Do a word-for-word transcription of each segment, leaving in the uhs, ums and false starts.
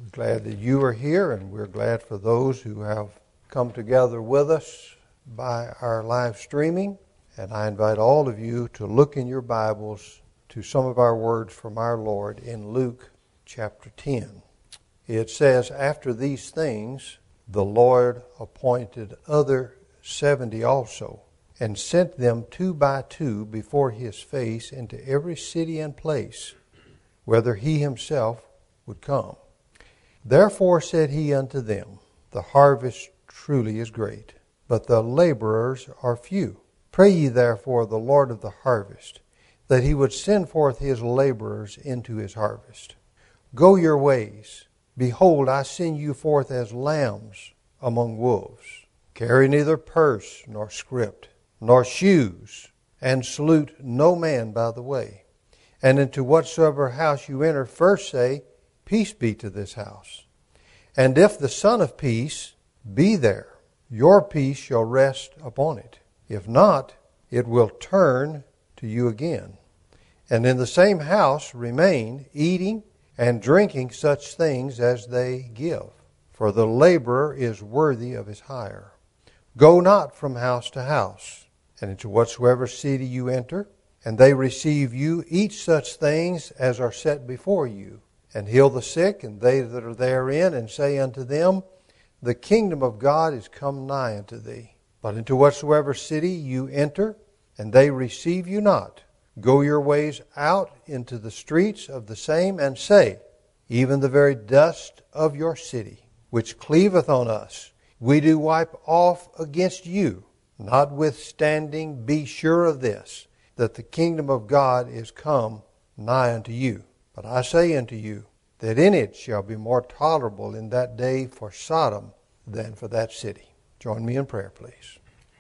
We're glad that you are here, and we're glad for those who have come together with us by our live streaming. And I invite all of you to look in your Bibles to some of our words from our Lord in Luke chapter ten. It says, "After these things, the Lord appointed other seventy also, and sent them two by two before his face into every city and place, whither he himself would come. Therefore said he unto them, The harvest truly is great, but the laborers are few. Pray ye therefore the Lord of the harvest, that he would send forth his laborers into his harvest. Go your ways. Behold, I send you forth as lambs among wolves. Carry neither purse, nor scrip, nor shoes, and salute no man by the way. And into whatsoever house you enter, first say, Peace be to this house. And if the Son of Peace be there, your peace shall rest upon it. If not, it will turn to you again. And in the same house remain, eating and drinking such things as they give. For the laborer is worthy of his hire. Go not from house to house. And into whatsoever city you enter, and they receive you, eat such things as are set before you. And heal the sick, and they that are therein, and say unto them, The kingdom of God is come nigh unto thee. But into whatsoever city you enter, and they receive you not, go your ways out into the streets of the same, and say, Even the very dust of your city, which cleaveth on us, we do wipe off against you. Notwithstanding, be sure of this, that the kingdom of God is come nigh unto you. But I say unto you, that in it shall be more tolerable in that day for Sodom than for that city." Join me in prayer, please.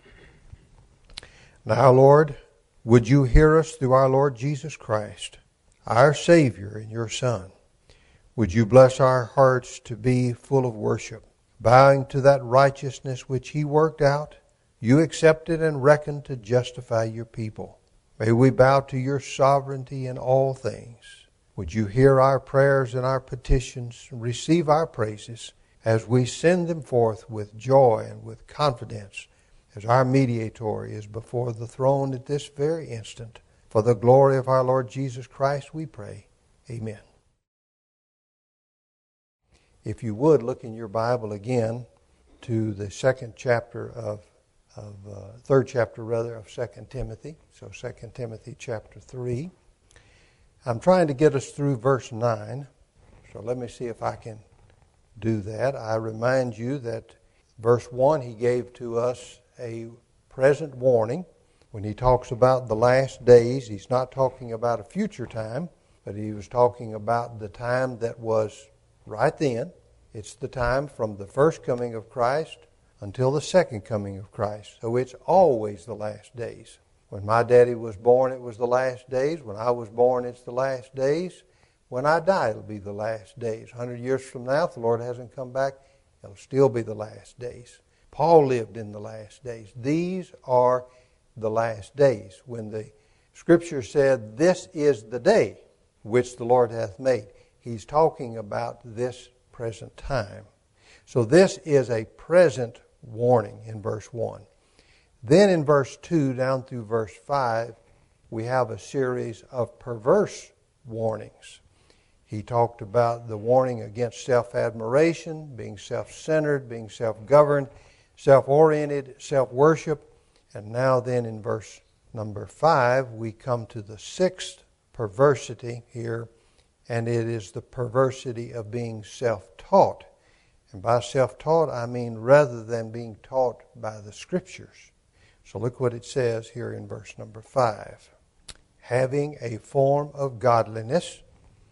Now, Lord, would you hear us through our Lord Jesus Christ, our Savior and your Son? Would you bless our hearts to be full of worship, bowing to that righteousness which he worked out, you accepted and reckoned to justify your people. May we bow to your sovereignty in all things. Would you hear our prayers and our petitions, and receive our praises as we send them forth with joy and with confidence, as our mediator is before the throne at this very instant. For the glory of our Lord Jesus Christ, we pray. Amen. If you would, look in your Bible again to the second chapter of, of uh, third chapter rather, of Second Timothy. So Second Timothy chapter three. I'm trying to get us through verse nine, so let me see if I can do that. I remind you that verse one, he gave to us a present warning. When he talks about the last days, he's not talking about a future time, but he was talking about the time that was right then. It's the time from the first coming of Christ until the second coming of Christ. So it's always the last days. When my daddy was born, it was the last days. When I was born, it's the last days. When I die, it'll be the last days. A hundred years from now, if the Lord hasn't come back, it'll still be the last days. Paul lived in the last days. These are the last days. When the Scripture said, "This is the day which the Lord hath made," he's talking about this present time. So this is a present warning in verse one. Then in verse two down through verse five, we have a series of perverse warnings. He talked about the warning against self-admiration, being self-centered, being self-governed, self-oriented, self-worship. And now then in verse number five, we come to the sixth perversity here, and it is the perversity of being self-taught. And by self-taught, I mean rather than being taught by the Scriptures. So look what it says here in verse number five. "Having a form of godliness,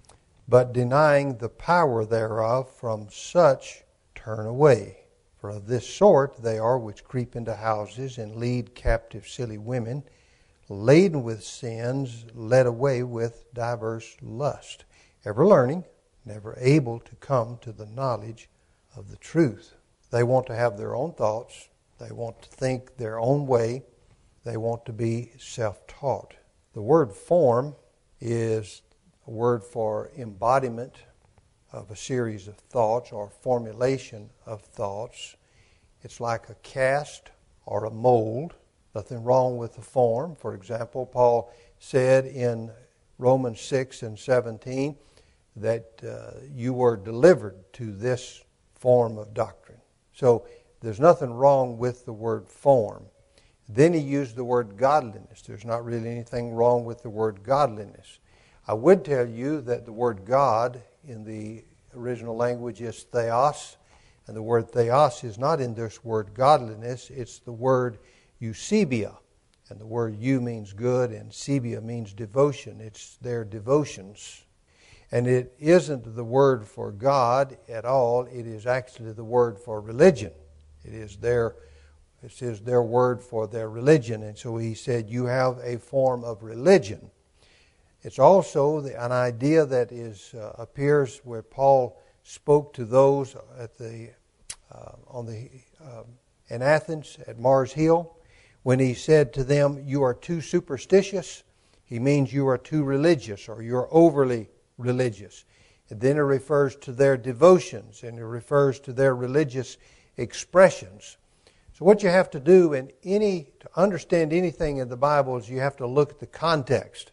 but denying the power thereof, from such turn away. For of this sort they are which creep into houses and lead captive silly women, laden with sins, led away with diverse lust, ever learning, never able to come to the knowledge of the truth." They want to have their own thoughts. They want to think their own way. They want to be self-taught. The word form is a word for embodiment of a series of thoughts or formulation of thoughts. It's like a cast or a mold. Nothing wrong with the form. For example, Paul said in Romans six and seventeen that uh, you were delivered to this form of doctrine. So there's nothing wrong with the word form. Then he used the word godliness. There's not really anything wrong with the word godliness. I would tell you that the word God in the original language is theos, and the word theos is not in this word godliness. It's the word eusebia, and the word eu means good, and sebia means devotion. It's their devotions. And it isn't the word for God at all. It is actually the word for religion. It is their, it is their word for their religion. And so he said, you have a form of religion. It's also the, an idea that is uh, appears where Paul spoke to those at the uh, on the uh, in Athens at Mars Hill, when he said to them, "You are too superstitious." He means you are too religious, or you're overly religious. And then it refers to their devotions, and it refers to their religious expressions. So what you have to do in any to understand anything in the Bible is you have to look at the context.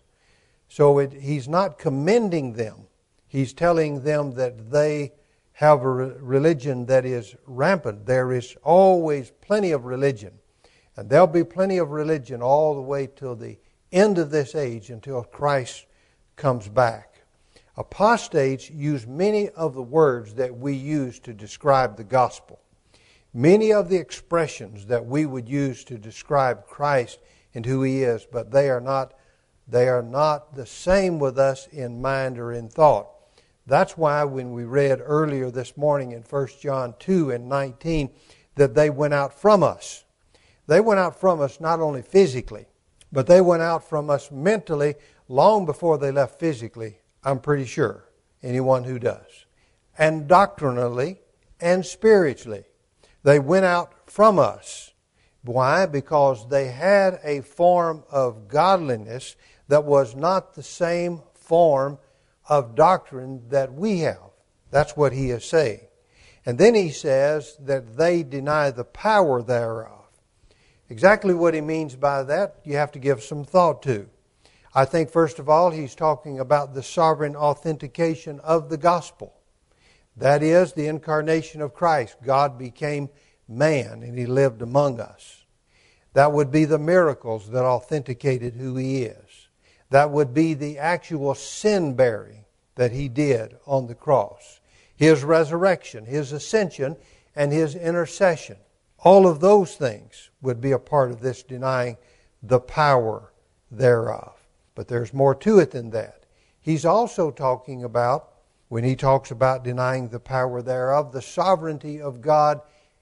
So it, he's not commending them. He's telling them that they have a re- religion that is rampant. There is always plenty of religion. And there'll be plenty of religion all the way till the end of this age, until Christ comes back. Apostates use many of the words that we use to describe the gospel. Many of the expressions that we would use to describe Christ and who He is, but they are not They are not the same with us in mind or in thought. That's why when we read earlier this morning in First John two and nineteen that they went out from us. They went out from us not only physically, but they went out from us mentally long before they left physically, I'm pretty sure, anyone who does. And doctrinally and spiritually. They went out from us. Why? Because they had a form of godliness that was not the same form of doctrine that we have. That's what he is saying. And then he says that they deny the power thereof. Exactly what he means by that, you have to give some thought to. I think, first of all, he's talking about the sovereign authentication of the gospel. That is, the incarnation of Christ. God became man and He lived among us. That would be the miracles that authenticated who He is. That would be the actual sin bearing that He did on the cross. His resurrection, His ascension, and His intercession. All of those things would be a part of this denying the power thereof. But there's more to it than that. He's also talking about, when he talks about denying the power thereof, the sovereignty of God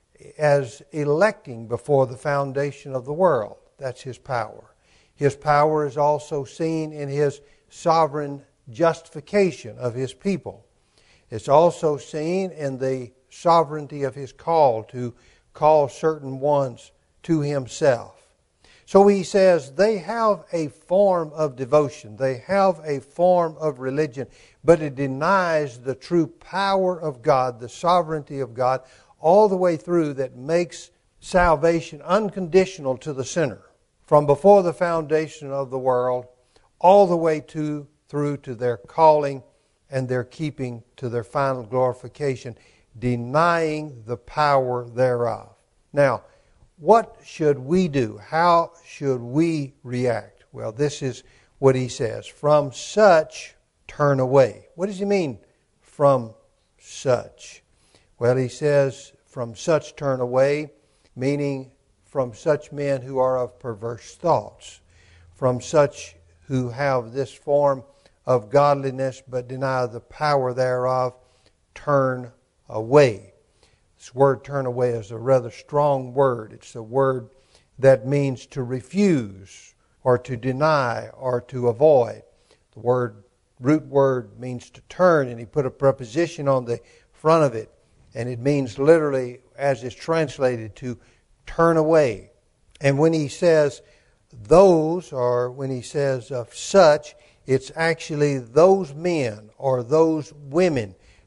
as electing before the foundation of the world. That's His power. His power is also seen in His sovereign justification of His people. It's also seen in the sovereignty of His call to call certain ones to Himself. So he says they have a form of devotion. They have a form of religion, but it denies the true power of God, the sovereignty of God, all the way through, that makes salvation unconditional to the sinner. From before the foundation of the world, all the way to through to their calling and their keeping to their final glorification, denying the power thereof. Now, what should we do? How should we react? Well, this is what he says. From such, turn away. What does he mean, from such? Well, he says, from such turn away, meaning from such men who are of perverse thoughts, from such who have this form of godliness but deny the power thereof, turn away. This word turn away is a rather strong word. It's a word that means to refuse or to deny or to avoid. The word, root word, means to turn, and he put a preposition on the front of it, and it means literally, as it's translated, to turn away. And when he says those, or when he says of such, it's actually those men or those women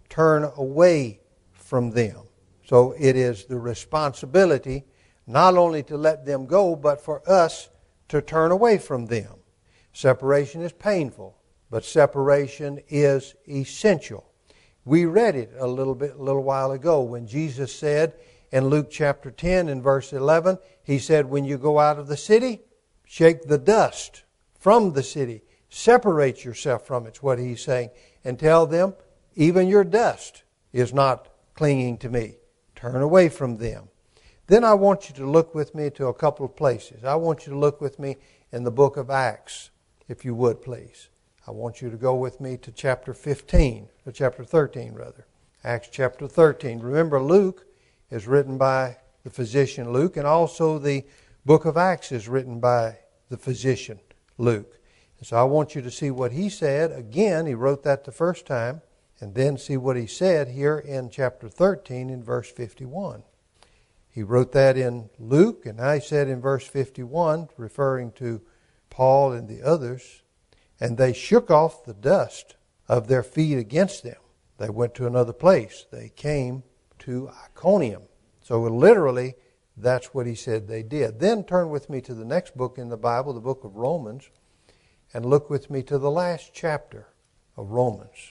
turn away from them. So it is the responsibility not only to let them go, but for us to turn away from them. Separation is painful, but separation is essential. We read it a little bit, a little while ago when Jesus said in Luke chapter ten and verse eleven, He said, when you go out of the city, shake the dust from the city. Separate yourself from it, is what He's saying. And tell them, even your dust is not clinging to me. Turn away from them. Then I want you to look with me to a couple of places. I want you to look with me in the book of Acts, if you would, please. I want you to go with me to chapter fifteen, or chapter thirteen, rather. Acts chapter thirteen. Remember, Luke is written by the physician Luke, and also the book of Acts is written by the physician Luke. And so I want you to see what he said. Again, he wrote that the first time, and then see what he said here in chapter thirteen in verse fifty-one. He wrote that in Luke, and I said in verse fifty-one, referring to Paul and the others, and they shook off the dust of their feet against them. They went to another place. They came to Iconium. So literally, that's what he said they did. Then turn with me to the next book in the Bible, the book of Romans, and look with me to the last chapter of Romans.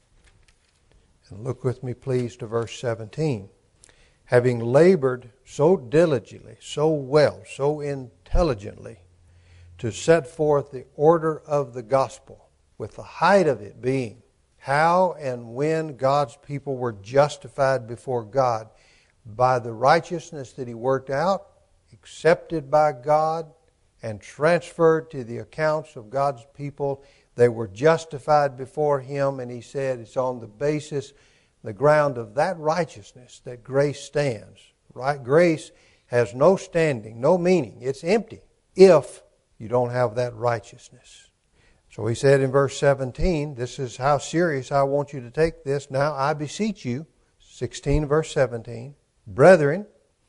And look with me, please, to verse seventeen. Having labored so diligently, so well, so intelligently, to set forth the order of the gospel, with the height of it being how and when God's people were justified before God by the righteousness that He worked out, accepted by God, and transferred to the accounts of God's people. They were justified before Him, and He said it's on the basis, the ground of that righteousness that grace stands. Right? Grace has no standing, no meaning. It's empty if you don't have that righteousness. So he said in verse seventeen, this is how serious I want you to take this. Now I beseech you, sixteen verse seventeen, brethren,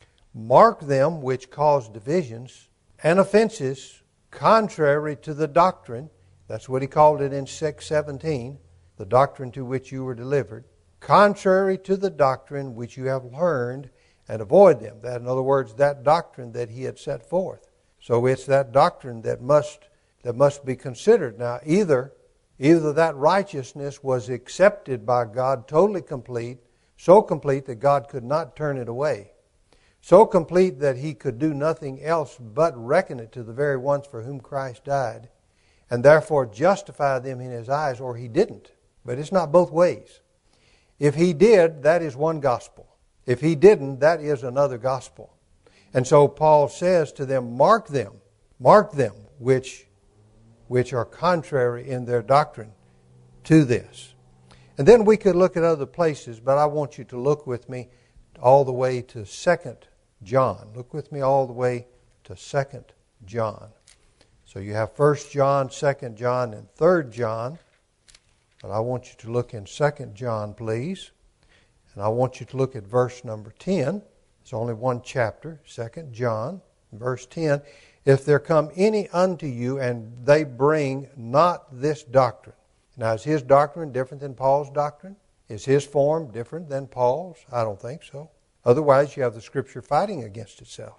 mark them which cause divisions and offenses contrary to the doctrine. That's what he called it in six seventeen, the doctrine to which you were delivered. Contrary to the doctrine which you have learned, and avoid them. That, in other words, that doctrine that he had set forth. So it's that doctrine that must that must be considered. Now, either either that righteousness was accepted by God, totally complete, so complete that God could not turn it away, so complete that He could do nothing else but reckon it to the very ones for whom Christ died, and therefore justify them in His eyes, or He didn't. But it's not both ways. If He did, that is one gospel. If He didn't, that is another gospel. And so Paul says to them, mark them, mark them, which, which are contrary in their doctrine to this. And then we could look at other places, but I want you to look with me all the way to Second John. Look with me all the way to Second John. So you have First John, Second John, and Third John. But I want you to look in Second John, please. And I want you to look at verse number ten. It's only one chapter, Second John, verse ten. If there come any unto you, and they bring not this doctrine. Now, is his doctrine different than Paul's doctrine? Is his form different than Paul's? I don't think so. Otherwise, you have the Scripture fighting against itself.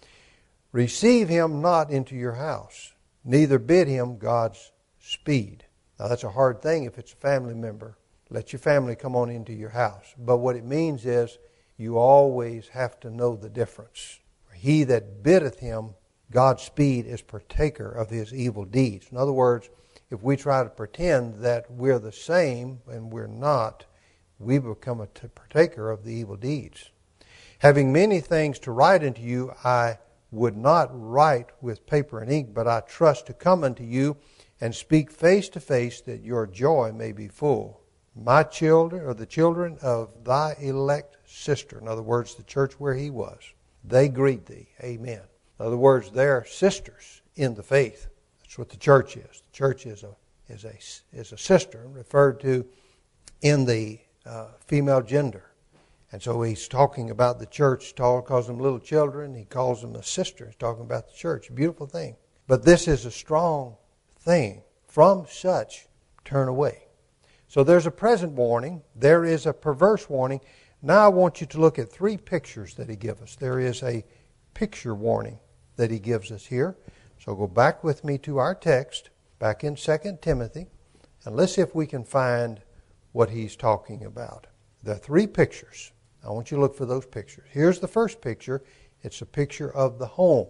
Receive him not into your house, neither bid him God's speed. Now, that's a hard thing if it's a family member. Let your family come on into your house. But what it means is you always have to know the difference. He that biddeth him Godspeed is partaker of his evil deeds. In other words, if we try to pretend that we're the same and we're not, we become a partaker of the evil deeds. Having many things to write unto you, I would not write with paper and ink, but I trust to come unto you and speak face to face, that your joy may be full. My children, or the children of thy elect sister, in other words, the church where he was, they greet thee. Amen. In other words, they're sisters in the faith. That's what the church is. The church is a is a is a sister, referred to in the uh, female gender. And so he's talking about the church. Paul calls them little children. He calls them a sister. He's talking about the church. A beautiful thing. But this is a strong thing. From such, turn away. So there's a present warning. There is a perverse warning. Now I want you to look at three pictures that he gives us. There is a picture warning that he gives us here. So go back with me to our text, back in Second Timothy, and let's see if we can find what he's talking about. There are three pictures. I want you to look for those pictures. Here's the first picture. It's a picture of the home.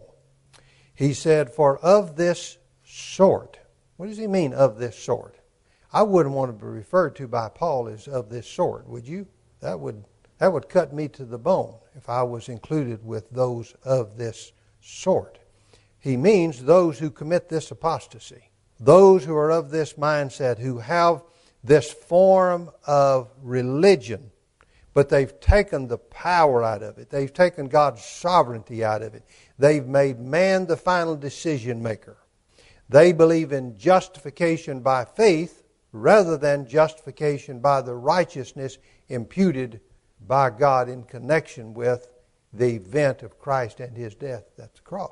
He said, for of this sort. What does he mean, of this sort? I wouldn't want to be referred to by Paul as of this sort, would you? That would that would cut me to the bone if I was included with those of this sort. He means those who commit this apostasy, those who are of this mindset, who have this form of religion, but they've taken the power out of it. They've taken God's sovereignty out of it. They've made man the final decision maker. They believe in justification by faith rather than justification by the righteousness imputed by God in connection with the event of Christ and His death at the cross.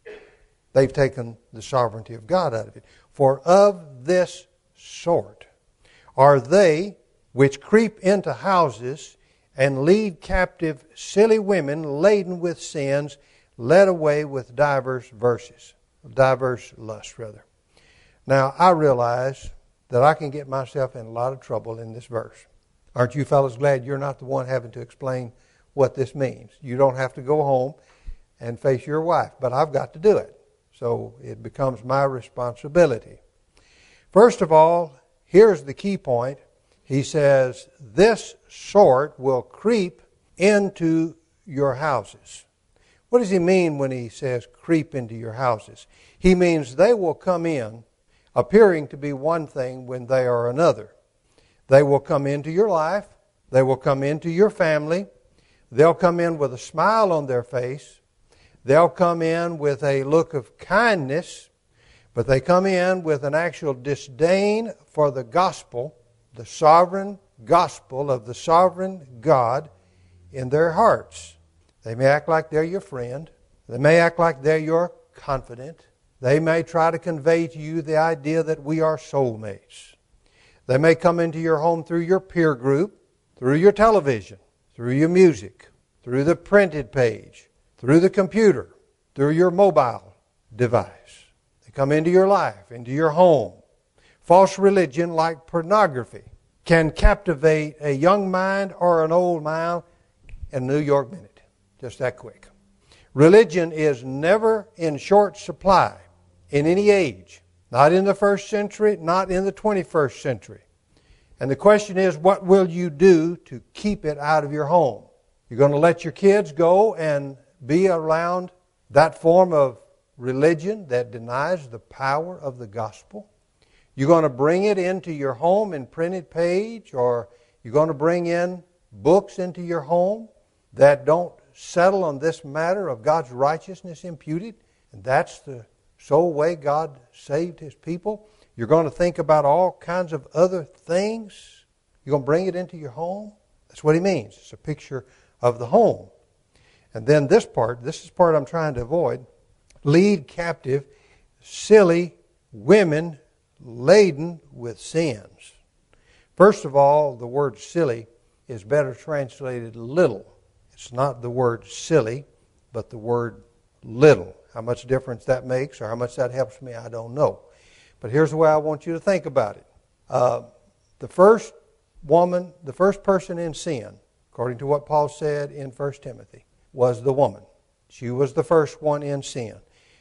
They've taken the sovereignty of God out of it. For of this sort are they which creep into houses and lead captive silly women laden with sins, led away with divers verses, divers lusts rather. Now I realize that I can get myself in a lot of trouble in this verse. Aren't you fellas glad you're not the one having to explain what this means? You don't have to go home and face your wife, but I've got to do it. So it becomes my responsibility. First of all, here's the key point. He says, this sort will creep into your houses. What does he mean when he says creep into your houses? He means they will come in appearing to be one thing when they are another. They will come into your life. They will come into your family. They'll come in with a smile on their face. They'll come in with a look of kindness, but they come in with an actual disdain for the gospel, the sovereign gospel of the sovereign God in their hearts. They may act like they're your friend. They may act like they're your confidant. They may try to convey to you the idea that we are soulmates. They may come into your home through your peer group, through your television, through your music, through the printed page, through the computer, through your mobile device. They come into your life, into your home. False religion, like pornography, can captivate a young mind or an old mind in a New York minute. Just that quick. Religion is never in short supply in any age. Not in the first century, not in the twenty-first century. And the question is, what will you do to keep it out of your home? You're going to let your kids go and be around that form of religion that denies the power of the gospel? You're going to bring it into your home in printed page, or you're going to bring in books into your home that don't settle on this matter of God's righteousness imputed? And that's the sole way God saved His people. You're going to think about all kinds of other things. You're going to bring it into your home. That's what he means. It's a picture of the home. And then this part, this is the part I'm trying to avoid. Lead captive silly women laden with sins. First of all, the word silly is better translated little. It's not the word silly, but the word little. How much difference that makes or how much that helps me, I don't know. But here's the way I want you to think about it. Uh, the first woman, the first person in sin, according to what Paul said in First Timothy, was the woman. She was the first one in sin.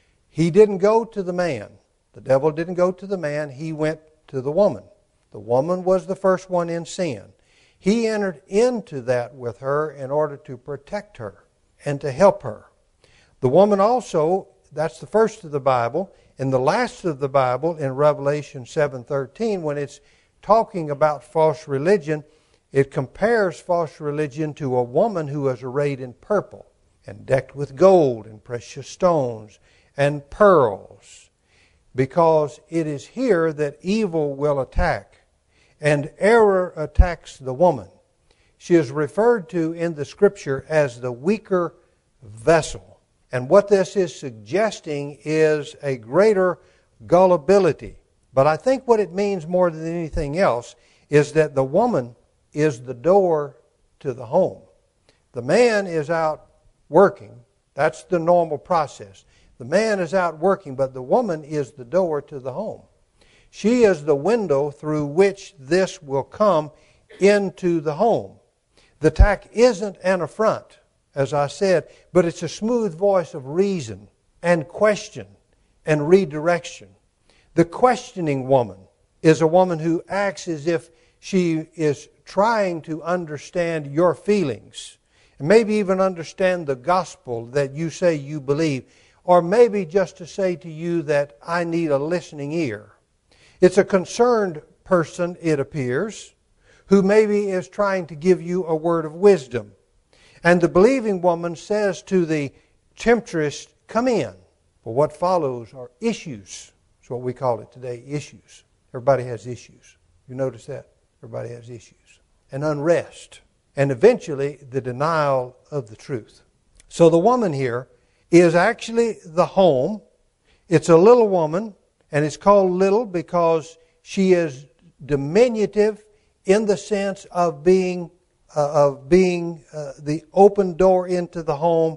He didn't go to the man. The devil didn't go to the man. He went to the woman. The woman was the first one in sin. He entered into that with her in order to protect her and to help her. The woman also, that's the first of the Bible. In the last of the Bible, in Revelation seven thirteen, when it's talking about false religion, it compares false religion to a woman who is arrayed in purple and decked with gold and precious stones and pearls, because it is here that evil will attack, and error attacks the woman. She is referred to in the Scripture as the weaker vessel. And what this is suggesting is a greater gullibility. But I think what it means more than anything else is that the woman is the door to the home. The man is out working. That's the normal process. The man is out working, but the woman is the door to the home. She is the window through which this will come into the home. The attack isn't an affront, as I said, but it's a smooth voice of reason and question and redirection. The questioning woman is a woman who acts as if she is trying to understand your feelings, and maybe even understand the gospel that you say you believe, or maybe just to say to you that I need a listening ear. It's a concerned person, it appears, who maybe is trying to give you a word of wisdom. And the believing woman says to the temptress, come in. But what follows are issues. That's what we call it today, issues. Everybody has issues. You notice that? Everybody has issues. And unrest. And eventually the denial of the truth. So the woman here is actually the home. It's a little woman, and it's called little because she is diminutive in the sense of being uh, of being uh, the open door into the home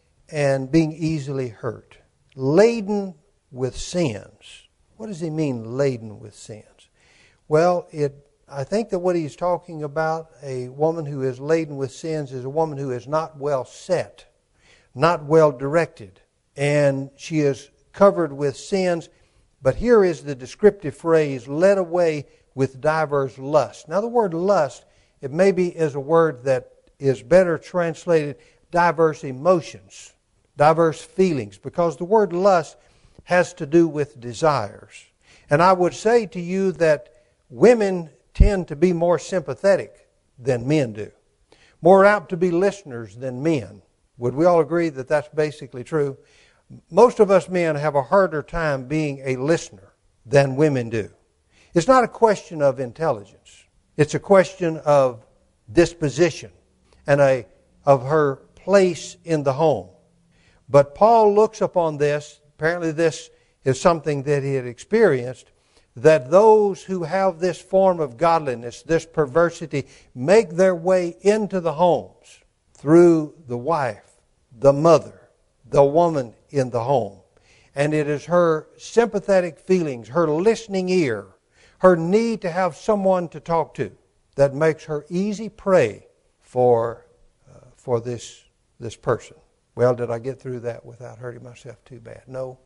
and being easily hurt. Laden with sins. What does he mean, laden with sins? Well, it I think that what he's talking about, a woman who is laden with sins, is a woman who is not well set, not well directed, and she is covered with sins. But here is the descriptive phrase, led away with diverse lusts. Now the word lust, it maybe is a word that is better translated diverse emotions, diverse feelings, because the word lust has to do with desires. And I would say to you that women tend to be more sympathetic than men do, more apt to be listeners than men. Would we all agree that that's basically true? Most of us men have a harder time being a listener than women do. It's not a question of intelligence. It's a question of disposition and a of her place in the home. But Paul looks upon this, apparently this is something that he had experienced, that those who have this form of godliness, this perversity, make their way into the homes through the wife, the mother, the woman in the home. And it is her sympathetic feelings, her listening ear, her need to have someone to talk to that makes her easy prey for uh, for this this person. Well, did I get through that without hurting myself too bad? No.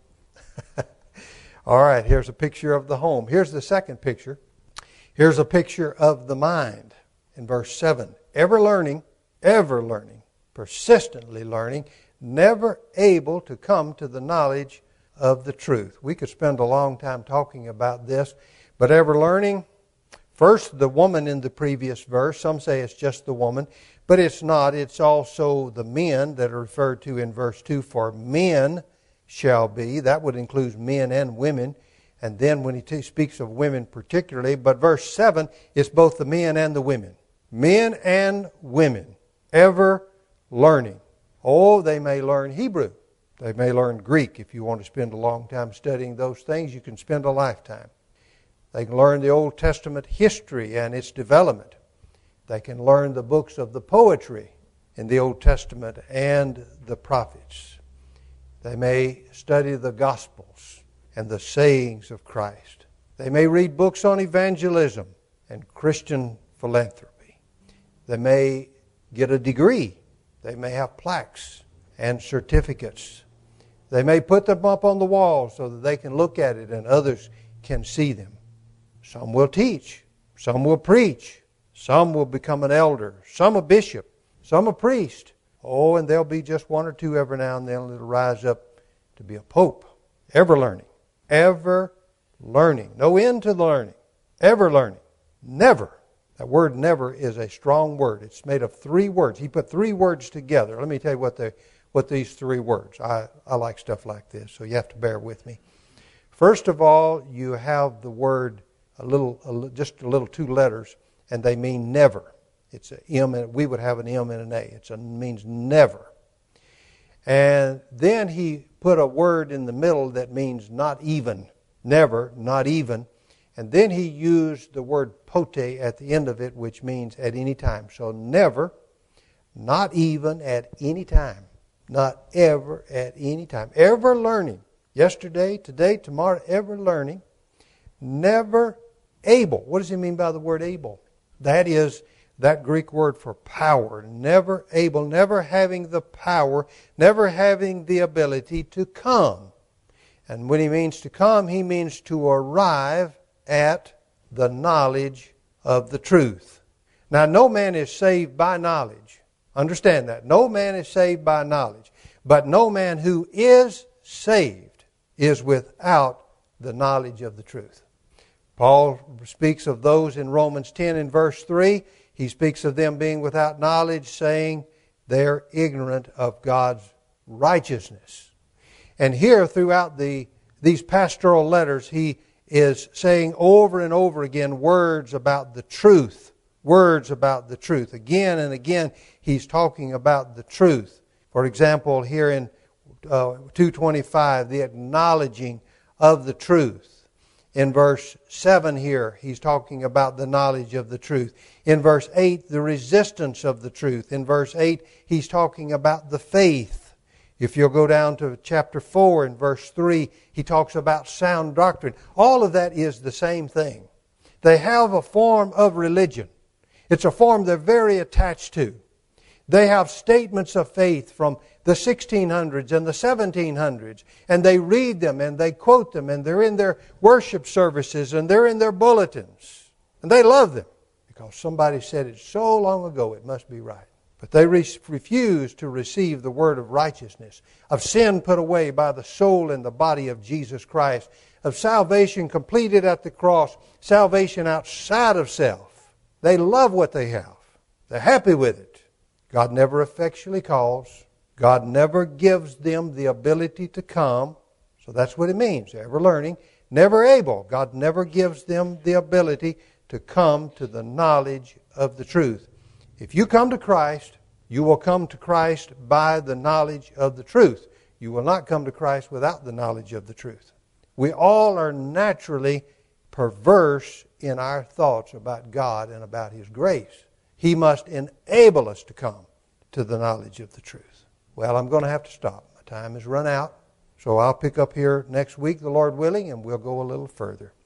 All right, here's a picture of the home. Here's the second picture. Here's a picture of the mind in verse seven. Ever learning, ever learning, persistently learning, never able to come to the knowledge of the truth. We could spend a long time talking about this, but ever learning, first the woman in the previous verse. Some say it's just the woman, but it's not. It's also the men that are referred to in verse two. For men shall be. That would include men and women. And then when he t- speaks of women particularly, but verse seven is both the men and the women. Men and women, ever learning. Oh, they may learn Hebrew. They may learn Greek. If you want to spend a long time studying those things, you can spend a lifetime. They can learn the Old Testament history and its development. They can learn the books of the poetry in the Old Testament and the prophets. They may study the Gospels and the sayings of Christ. They may read books on evangelism and Christian philanthropy. They may get a degree. They may have plaques and certificates. They may put them up on the wall so that they can look at it and others can see them. Some will teach. Some will preach. Some will become an elder. Some a bishop. Some a priest. Oh, and there'll be just one or two every now and then that'll rise up to be a pope. Ever learning. Ever learning. No end to the learning. Ever learning. Never. That word never is a strong word. It's made of three words. He put three words together. Let me tell you what they, what these three words. I, I like stuff like this, so you have to bear with me. First of all, you have the word a little, a, just a little two letters, and they mean never. It's an M, and we would have an M and an A. It's a, it means never. And then he put a word in the middle that means not even. Never, not even. And then he used the word pote at the end of it, which means at any time. So never, not even at any time. Not ever at any time. Ever learning. Yesterday, today, tomorrow, ever learning. Never able. What does he mean by the word able? That is that Greek word for power. Never able, never having the power, never having the ability to come. And when he means to come, he means to arrive at the knowledge of the truth. Now, no man is saved by knowledge. Understand that. No man is saved by knowledge. But no man who is saved is without the knowledge of the truth. Paul speaks of those in Romans ten and verse three. He speaks of them being without knowledge, saying they're ignorant of God's righteousness. And here throughout the these pastoral letters, he is saying over and over again words about the truth. Words about the truth. Again and again, he's talking about the truth. For example, here in uh, two twenty-five, the acknowledging of the truth. In verse seven here, he's talking about the knowledge of the truth. In verse eight, the resistance of the truth. In verse eight, he's talking about the faith. If you'll go down to chapter four and verse three, he talks about sound doctrine. All of that is the same thing. They have a form of religion. It's a form they're very attached to. They have statements of faith from the sixteen hundreds and the seventeen hundreds, and they read them and they quote them, and they're in their worship services and they're in their bulletins. And they love them because somebody said it so long ago it must be right. But they re- refuse to receive the word of righteousness, of sin put away by the soul and the body of Jesus Christ, of salvation completed at the cross, salvation outside of self. They love what they have. They're happy with it. God never effectually calls. God never gives them the ability to come. So that's what it means. Ever learning, never able. God never gives them the ability to come to the knowledge of the truth. If you come to Christ, you will come to Christ by the knowledge of the truth. You will not come to Christ without the knowledge of the truth. We all are naturally perverse in our thoughts about God and about His grace. He must enable us to come to the knowledge of the truth. Well, I'm going to have to stop. My time has run out. So I'll pick up here next week, the Lord willing, and we'll go a little further.